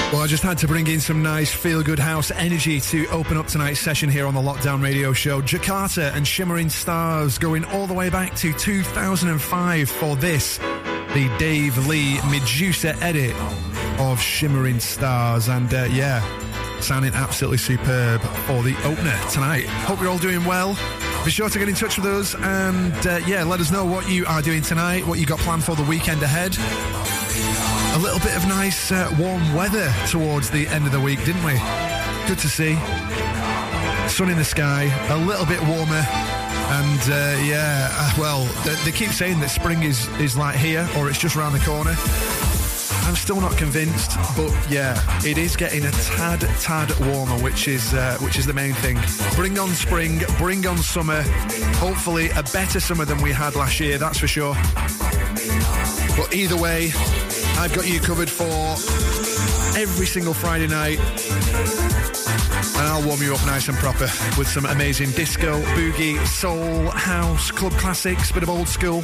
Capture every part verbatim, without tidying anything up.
Well, I just had to bring in some nice feel-good house energy to open up tonight's session here on the Lockdown Radio Show. Jakarta and Shimmering Stars going all the way back to two thousand five for this, the Dave Lee Medusa edit of Shimmering Stars. And uh, yeah, sounding absolutely superb for the opener tonight. Hope you're all doing well. Be sure to get in touch with us and uh, yeah, let us know what you are doing tonight, what you got planned for the weekend ahead. A little bit of nice uh, warm weather towards the end of the week, didn't we? Good to see. Sun in the sky, a little bit warmer. And uh, yeah, uh, well, they, they keep saying that spring is, is like here, or it's just around the corner. I'm still not convinced, but yeah, it is getting a tad, tad warmer, which is uh, which is the main thing. Bring on spring, bring on summer. Hopefully a better summer than we had last year, that's for sure. But either way, I've got you covered for every single Friday night. And I'll warm you up nice and proper with some amazing disco, boogie, soul, house, club classics, bit of old school.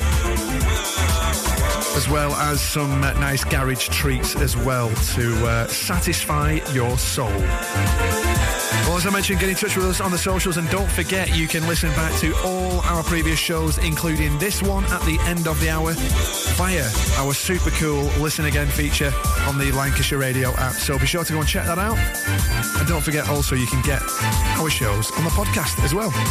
As well as some uh, nice garage treats as well to uh, satisfy your soul. Well, as I mentioned, get in touch with us on the socials, and don't forget you can listen back to all our previous shows, including this one at the end of the hour, via our super cool Listen Again feature on the Lancashire Radio app. So be sure to go and check that out. And don't forget also you can get our shows on the podcast as well.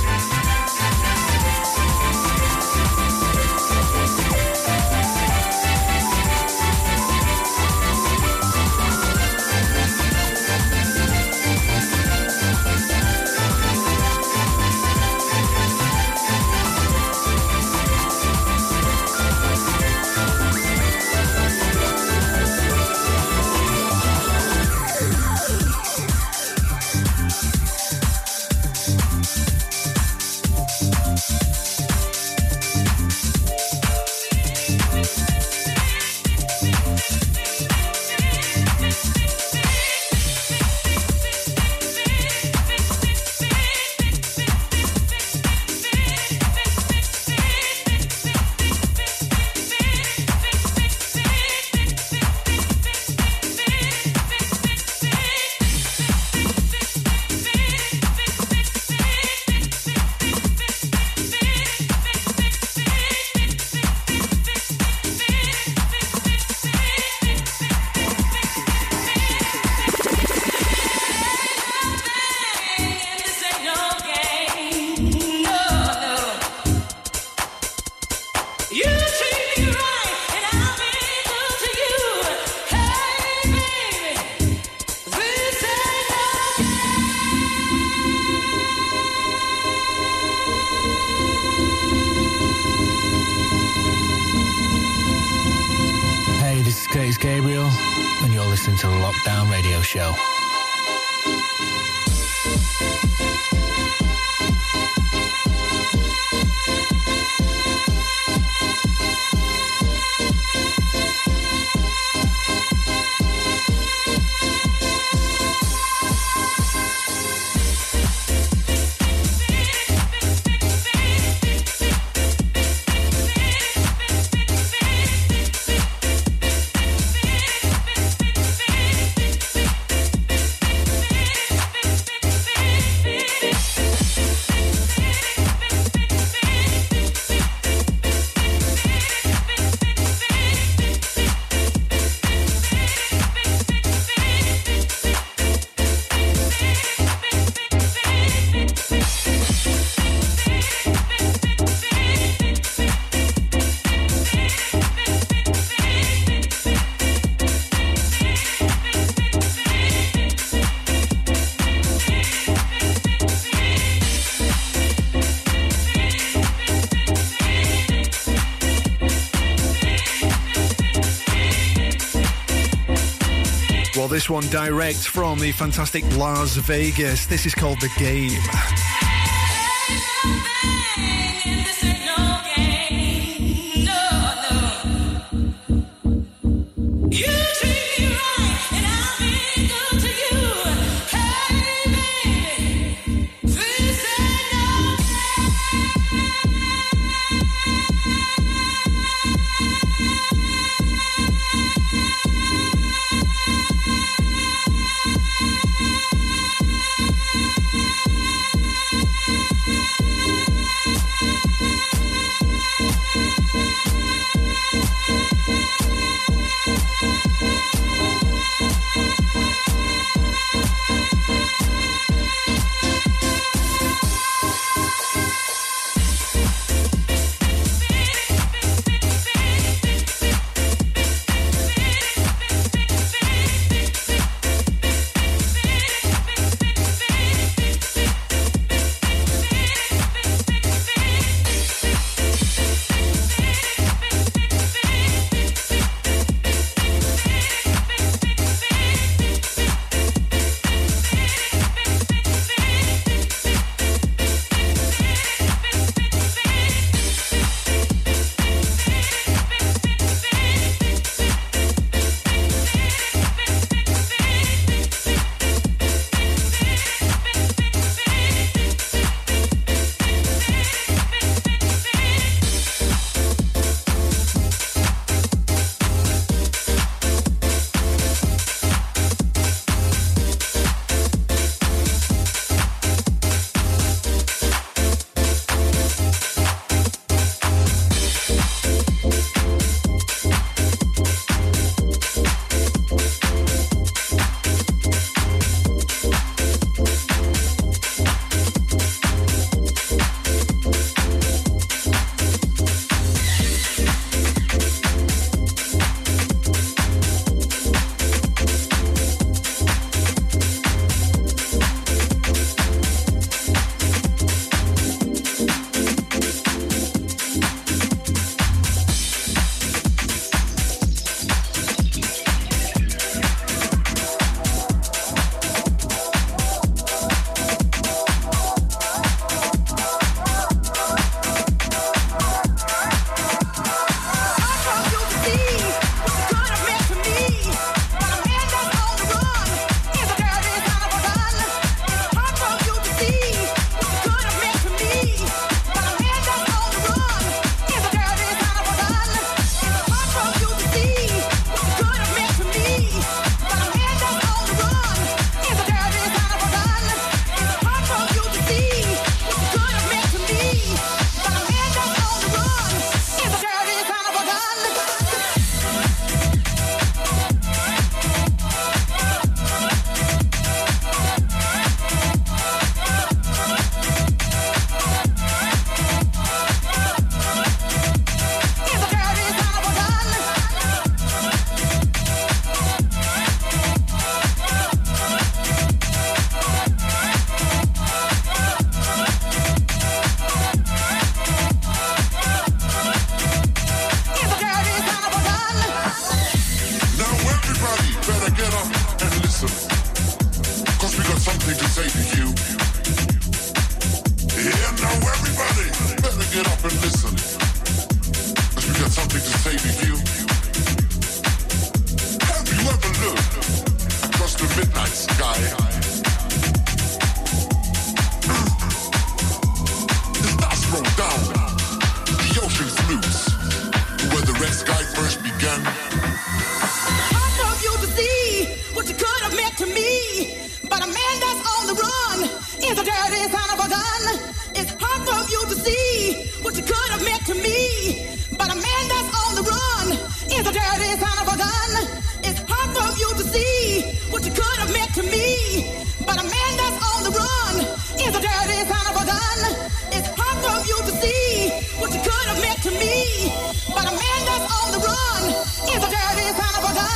Show. This one direct from the fantastic Las Vegas. This is called The Game. something to say to you. Yeah, now everybody better get up and listen. Cause we got something to say to you. Have you ever looked across the midnight sky? The stars roll down, the ocean's loose, where the red sky first began. Hard for you to see what you could have meant to me, but a man that's on the run is a dirty son of a gun. It's hard for you to see what you could have meant to me, but a man that's on the run is a dirty son of a gun. It's hard for you to see what you could have meant to me, but a man that's on the run is a dirty son of a gun. It's hard for you to see what you could have meant to me, but a man that's on the run is a dirty son of a gun.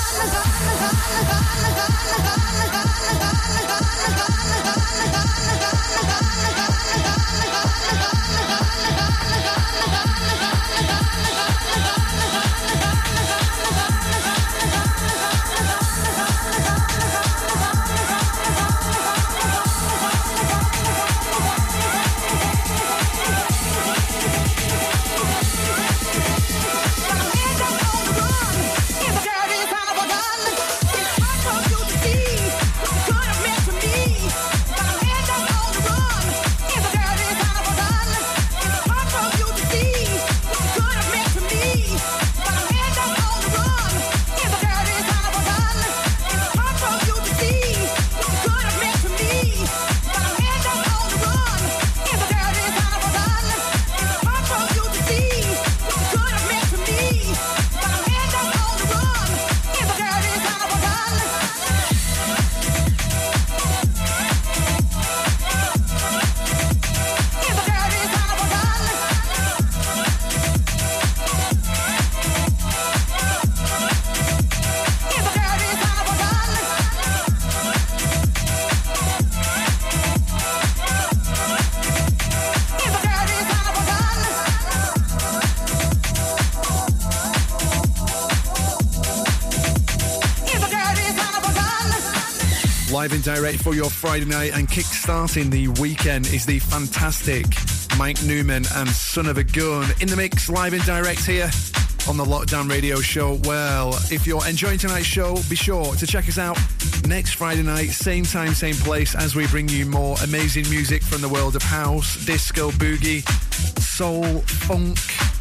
Live and direct for your Friday night and kick-starting the weekend is the fantastic Mike Newman and Son of a Gun in the mix, live and direct here on the Lockdown Radio Show. Well, if you're enjoying tonight's show, be sure to check us out next Friday night, same time, same place, as we bring you more amazing music from the world of house, disco, boogie, soul, funk,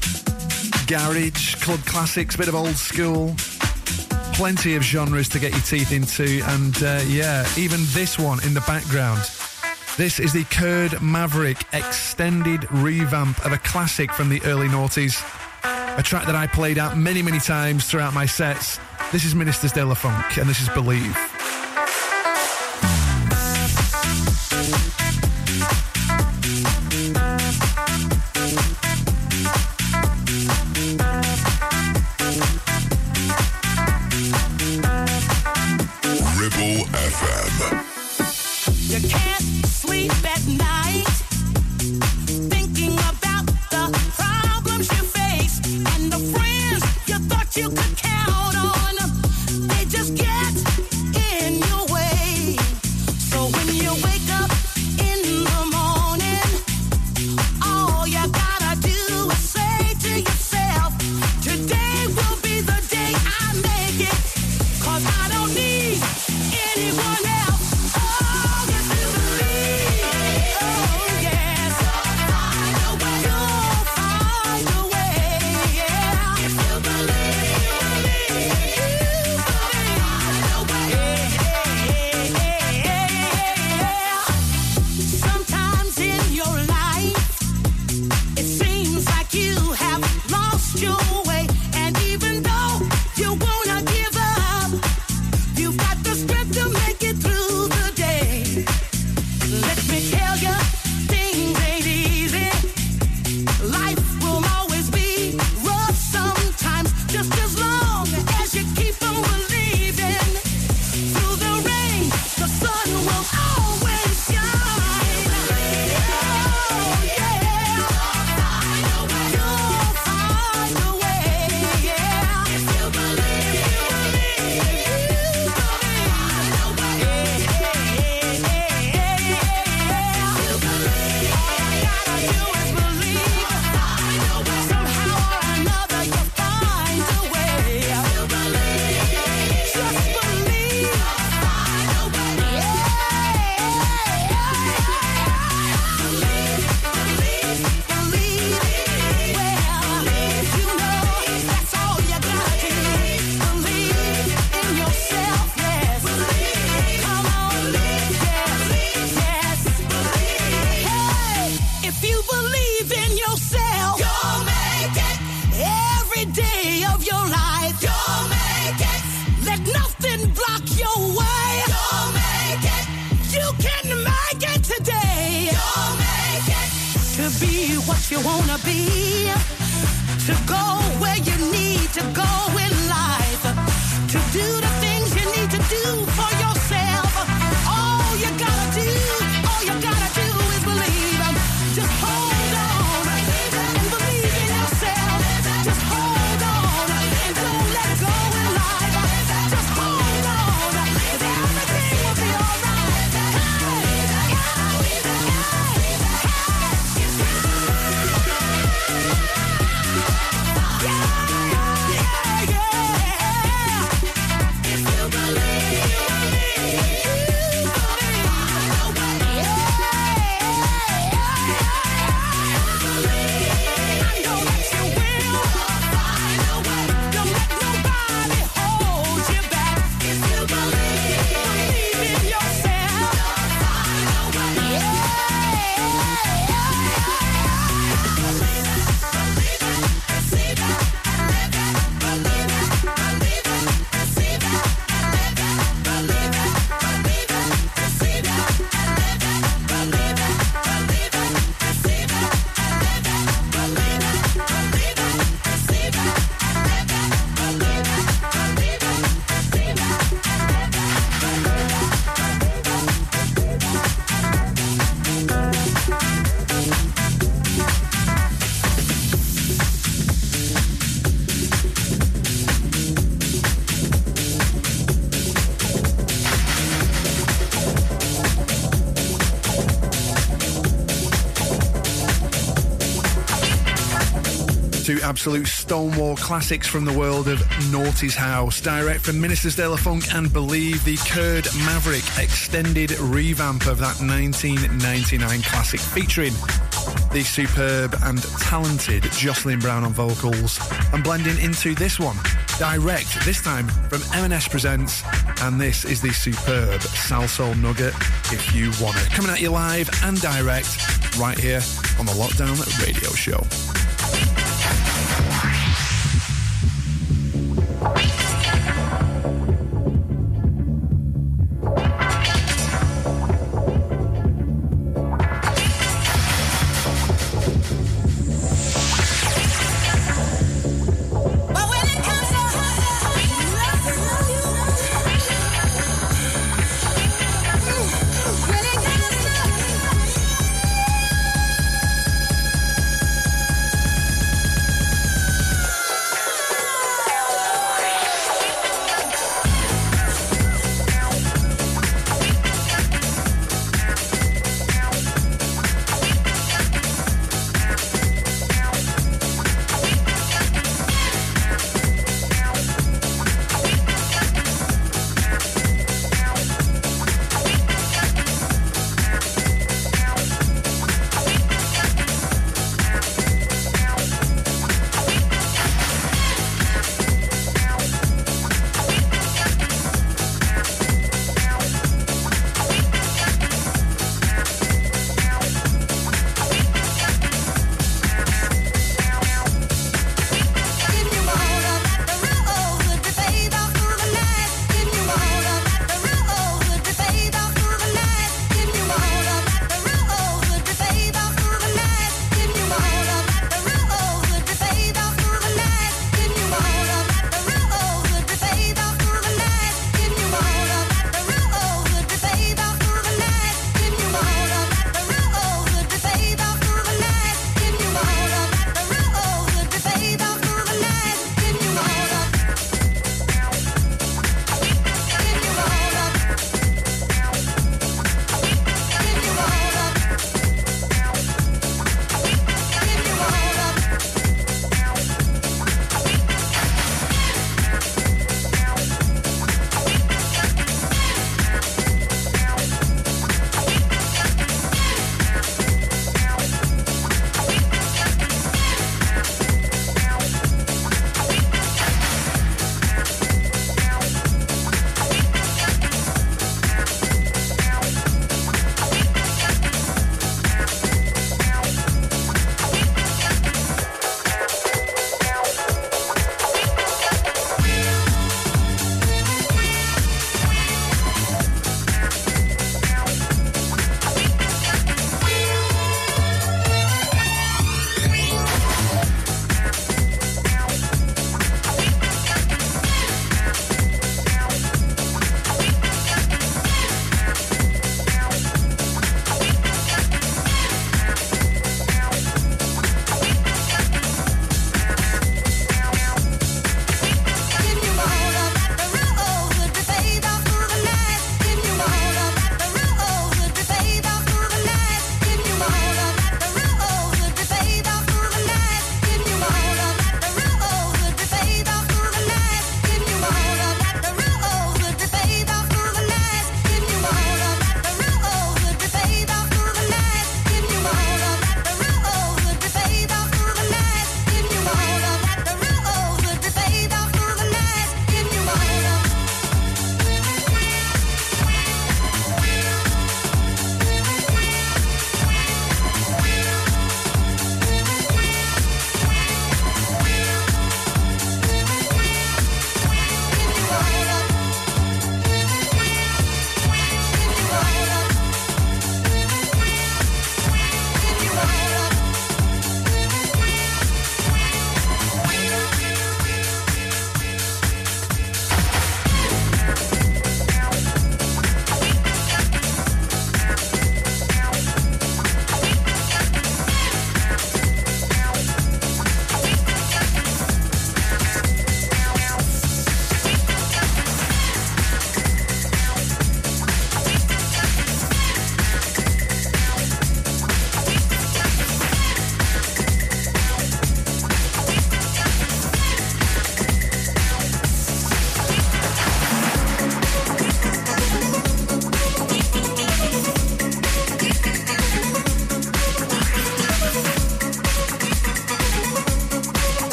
garage, club classics, bit of old school. Plenty of genres to get your teeth into, and uh, yeah, even this one in the background. This is the Kurd Maverick extended revamp of a classic from the early noughties, a track that I played out many, many times throughout my sets. This is Ministers de la Funk, and this is Believe. You can't sleep at night thinking about the problems you face and the friends you thought you could count on. They just get in your way. So when you wake up in the morning, all you gotta do is say to yourself, today will be the day I make it, 'cause I don't need anyone else. Through be what you wanna be, to go where you need to go in life, to do the things you need to do for yourself. All you gotta do, all you gotta do is believe. Just hold on and believe in yourself. Just hold on and don't let go in life. Just hold on, 'cause everything will be alright. Two absolute Stonewall classics from the world of Naughty's House, direct from Ministersdale of Funk and Believe, the Kurd Maverick extended revamp of that nineteen ninety-nine classic, featuring the superb and talented Jocelyn Brown on vocals, and blending into this one, direct, this time from M and S Presents, and this is the superb Salsoul Nugget, If You Wanna, coming at you live and direct right here on the Lockdown Radio Show.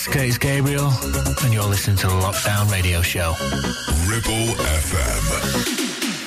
It's Curtis Gabriel, and you're listening to the Lockdown Radio Show. Ribble F M.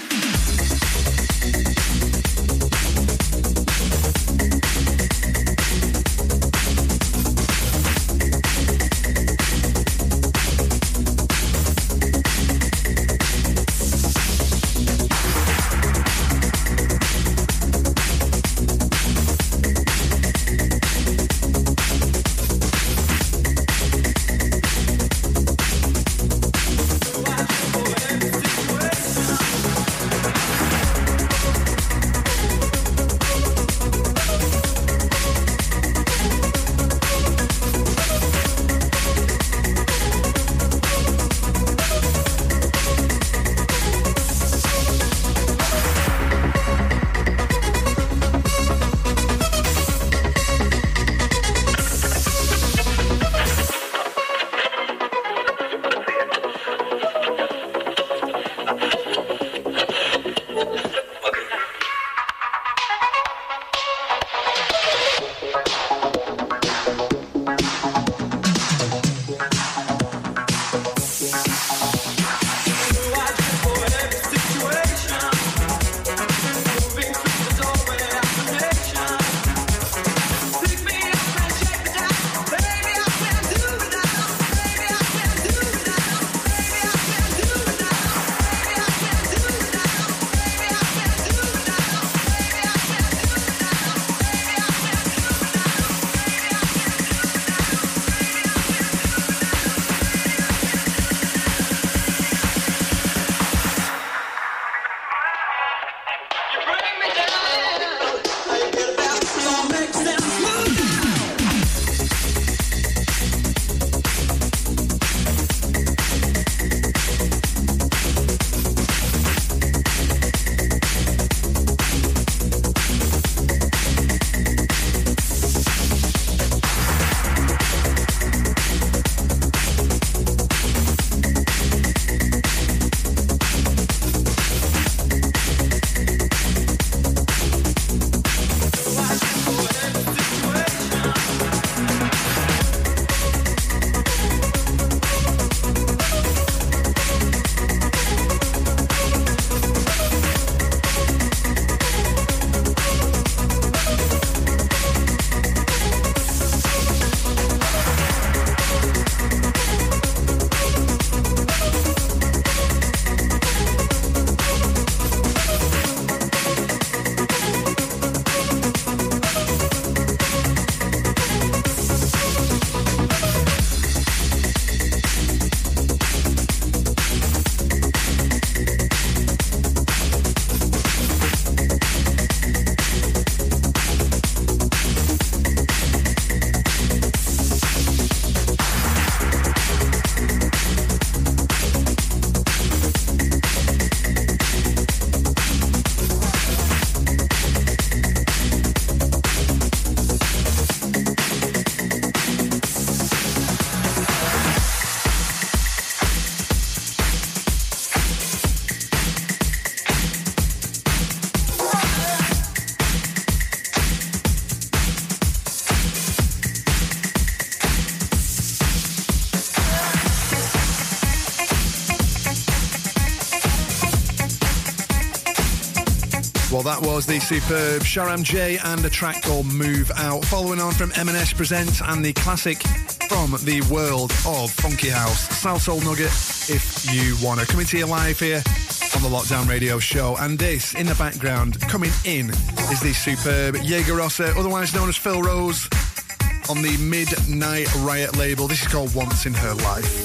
Well, that was the superb Sharam J and a track called Move Out. Following on from M and S Presents and the classic from the world of Funky House, South Soul Nugget, If You Wanna. Coming to you live here on the Lockdown Radio Show. And this, in the background, coming in, is the superb Jaegerossa, otherwise known as Phil Rose, on the Midnight Riot label. This is called Once in Her Life.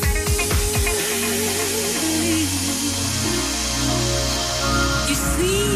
You see,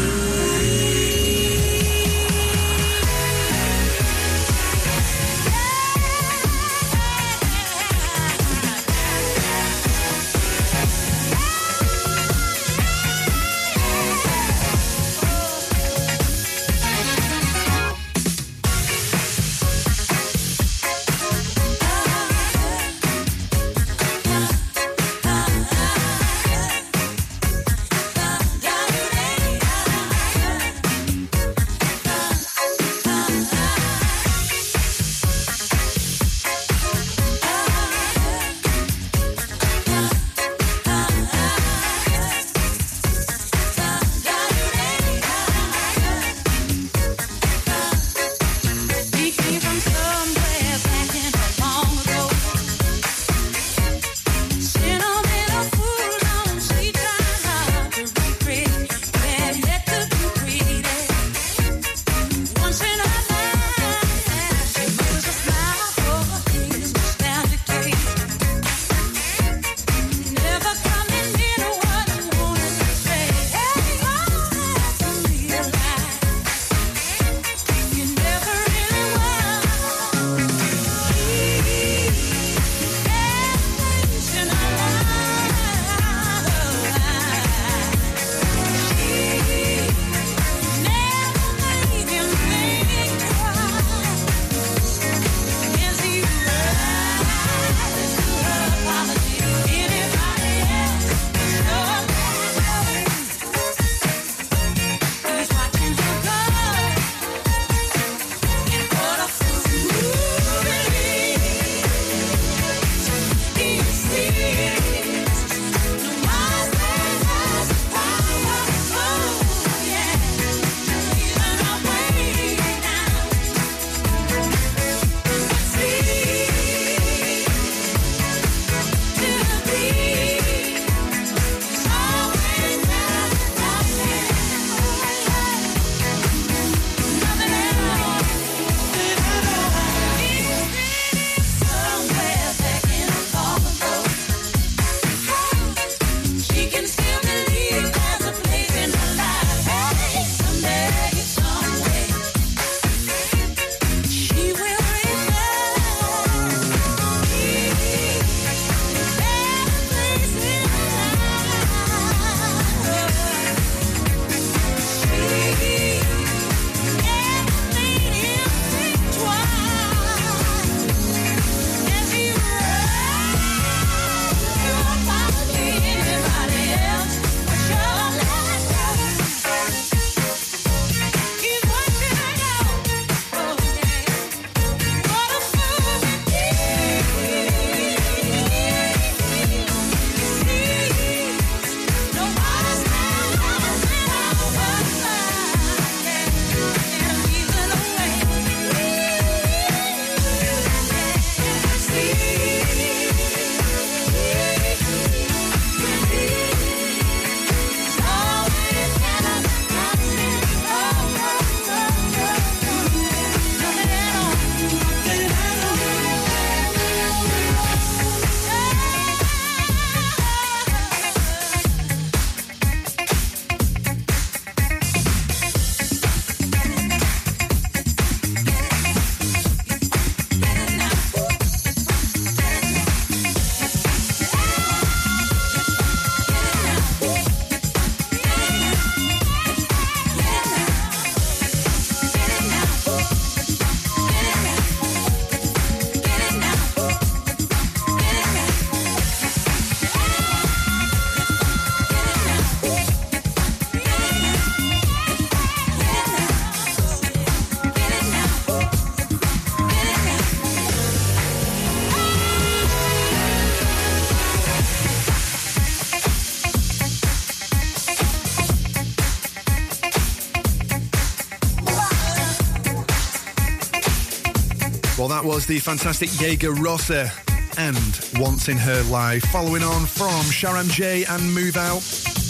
Well, that was the fantastic Jaeger Rosa and Once in Her Life. Following on from Sharam J and Move Out.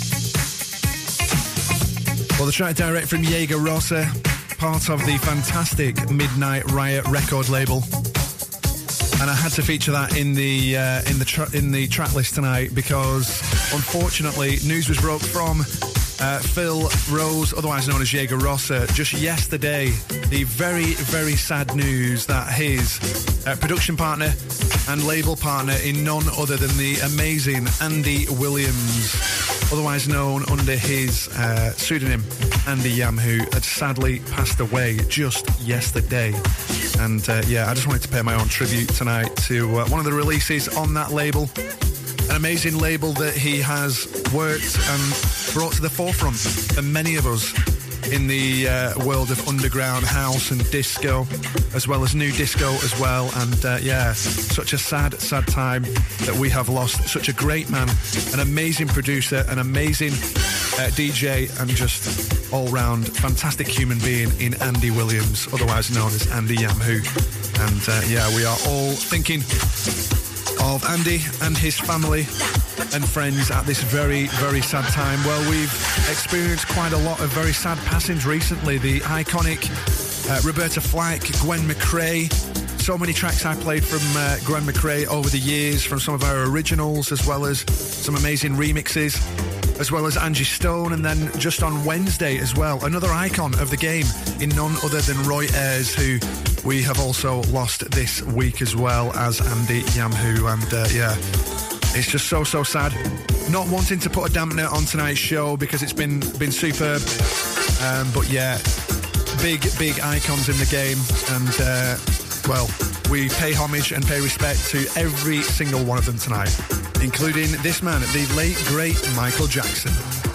Well, the track direct from Jaeger Rosa, part of the fantastic Midnight Riot record label. And I had to feature that in the uh, in the tra- in the track list tonight because, unfortunately, news was broke from uh, Phil Rose, otherwise known as Jaeger Rosa, just yesterday. The very, very sad news that his uh, production partner and label partner in none other than the amazing Andy Williams, otherwise known under his uh, pseudonym Andy Yam, who had sadly passed away just yesterday. And uh, yeah, I just wanted to pay my own tribute tonight to uh, one of the releases on that label. An amazing label that he has worked and brought to the forefront for many of us in the uh, world of underground house and disco, as well as new disco as well. And uh, yeah, such a sad, sad time that we have lost such a great man, an amazing producer, an amazing uh, D J, and just all-round fantastic human being in Andy Williams, otherwise known as Andy Yamhoo. And uh, yeah, we are all thinking of Andy and his family and friends at this very, very sad time. Well, we've experienced quite a lot of very sad passings recently. The iconic uh, Roberta Flack, Gwen McRae. So many tracks I played from uh, Gwen McRae over the years, from some of our originals, as well as some amazing remixes, as well as Angie Stone. And then just on Wednesday as well, another icon of the game in none other than Roy Ayers, who we have also lost this week as well as Andy Yamhoo. And uh, yeah, it's just so, so sad. Not wanting to put a dampener on tonight's show because it's been been superb. Um, but yeah, big, big icons in the game. And, uh, well, we pay homage and pay respect to every single one of them tonight, including this man, the late, great Michael Jackson.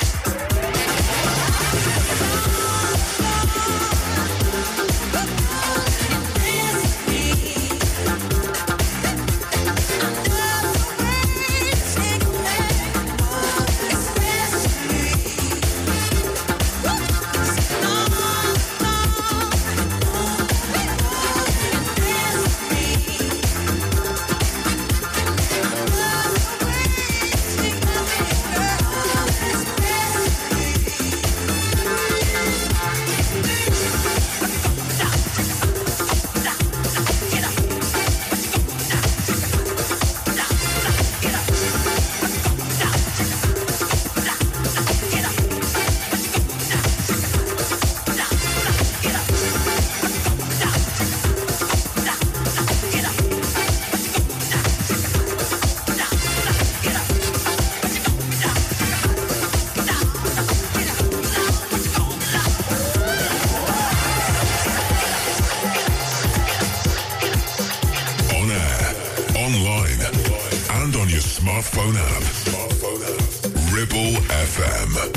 Smartphone app. Smartphone app. Ribble F M.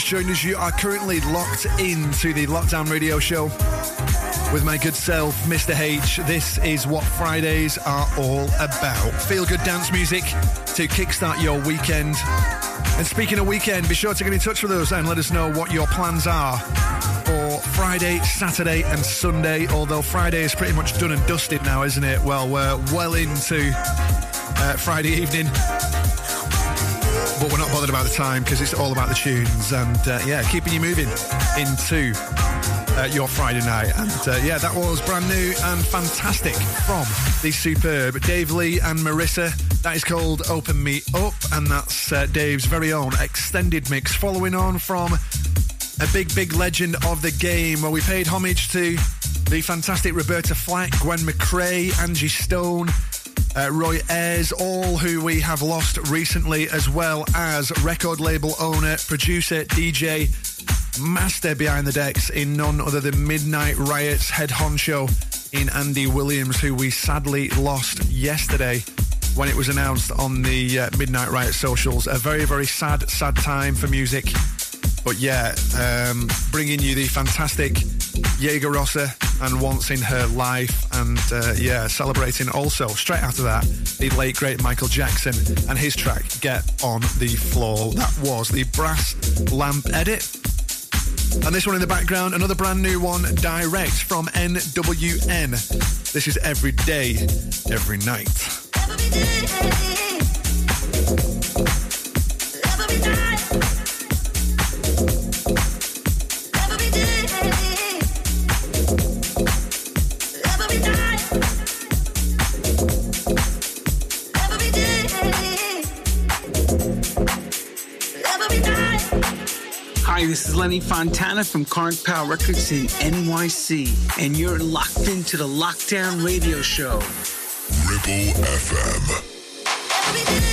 just joined us, you are currently locked into the Lockdown Radio Show with my good self, Mister H. This is what Fridays are all about. Feel-good dance music to kickstart your weekend. And speaking of weekend, be sure to get in touch with us and let us know what your plans are for Friday, Saturday and Sunday. Although Friday is pretty much done and dusted now, isn't it? Well, we're well into uh, Friday evening. But we're not bothered about the time because it's all about the tunes and, uh, yeah, keeping you moving into uh, your Friday night. And, uh, yeah, that was brand new and fantastic from the superb Dave Lee and Marissa. That is called Open Me Up, and that's uh, Dave's very own extended mix, following on from a big, big legend of the game where we paid homage to the fantastic Roberta Flack, Gwen McRae, Angie Stone, Uh, Roy Ayers, all who we have lost recently, as well as record label owner, producer, D J, master behind the decks in none other than Midnight Riot's head honcho in Andy Williams, who we sadly lost yesterday when it was announced on the uh, Midnight Riot socials. A very, very sad, sad time for music. But yeah, um, bringing you the fantastic Jaeger Rossa and Once in Her Life, and uh, yeah, celebrating also, straight after that, the late great Michael Jackson and his track, Get on the Floor. That was the Brass Lamp edit. And this one in the background, another brand new one, direct from N W N. This is Every Day, Every Night. Every day, every night. Every day, every night. Every day, every night. Hi, this is Lenny Fontana from Current Power Records in N Y C, and you're locked into the Lockdown Radio Show. Ripple F M. Every day.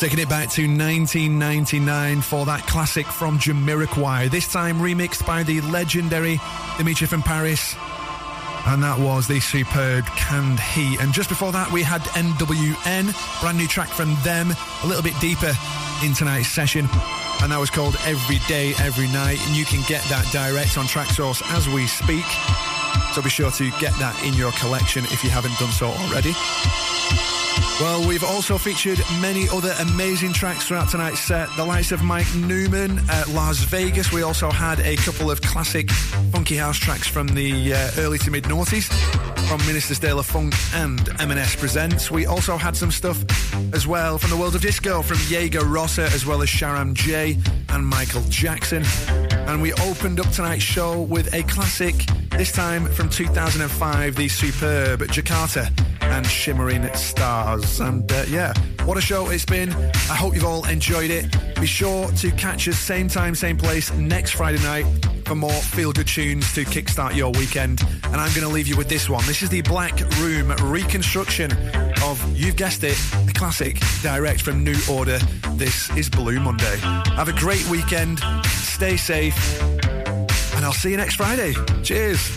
Taking it back to nineteen ninety-nine for that classic from Jamiroquai, this time remixed by the legendary Dimitri from Paris. And that was the superb Canned Heat. And just before that, we had N W N, brand new track from them, a little bit deeper in tonight's session. And that was called Every Day, Every Night. And you can get that direct on Traxsource as we speak. So be sure to get that in your collection if you haven't done so already. Well, we've also featured many other amazing tracks throughout tonight's set. The likes of Mike Newman at Las Vegas. We also had a couple of classic funky house tracks from the uh, early to mid-noughties from Minister's Dale of Funk and M and S Presents. We also had some stuff as well from the world of disco from Jaeger Rossa, as well as Sharam J and Michael Jackson. And we opened up tonight's show with a classic, this time from two thousand five, the superb Jakarta and Shimmering Stars. And uh, yeah, what a show it's been. I hope you've all enjoyed it. Be sure to catch us same time, same place next Friday night for more feel-good tunes to kickstart your weekend. And I'm going to leave you with this one. This is the Black Room reconstruction of, you've guessed it, the classic direct from New Order. This is Blue Monday. Have a great weekend. Stay safe. And I'll see you next Friday. Cheers.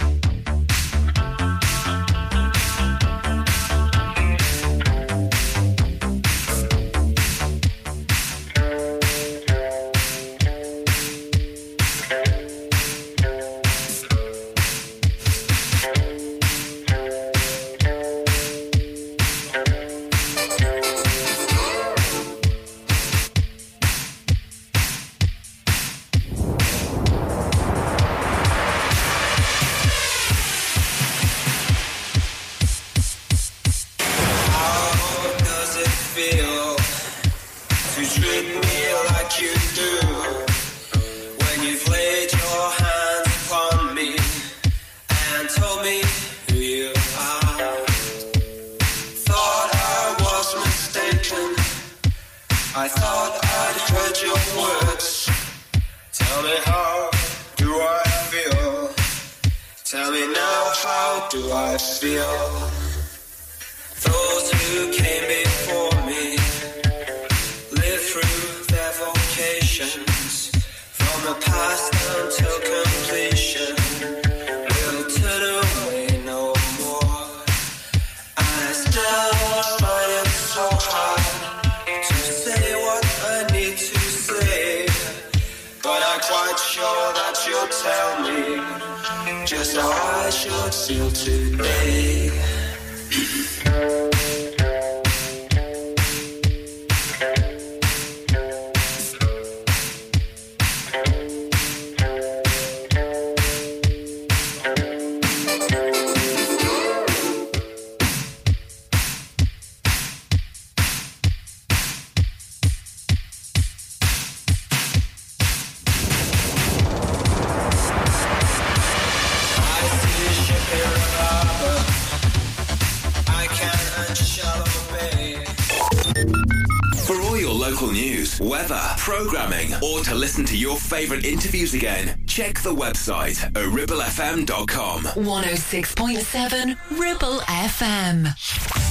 Programming, or to listen to your favourite interviews again, check the website at ribble f m dot com. one oh six point seven Ribble F M.